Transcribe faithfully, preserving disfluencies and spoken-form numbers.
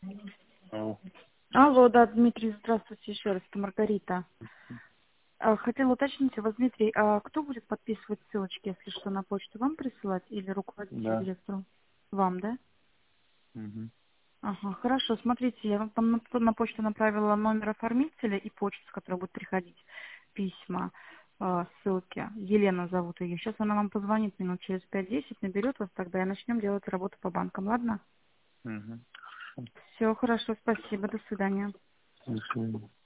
Алло. Алло, да, Дмитрий, здравствуйте еще раз, это Маргарита. А, Хотела уточнить у вас, Дмитрий, а кто будет подписывать ссылочки, если что, на почту вам присылать или руководитель Да. директору? Вам, да? Мгм. Ага, хорошо, смотрите, я вам там на, на почту направила номер оформителя и почту, с которой будут приходить письма, а, ссылки. Елена зовут ее. Сейчас она вам позвонит минут через пять-десять, наберет вас тогда и начнем делать работу по банкам, ладно? Мгм. Все, хорошо, спасибо, до свидания. До свидания.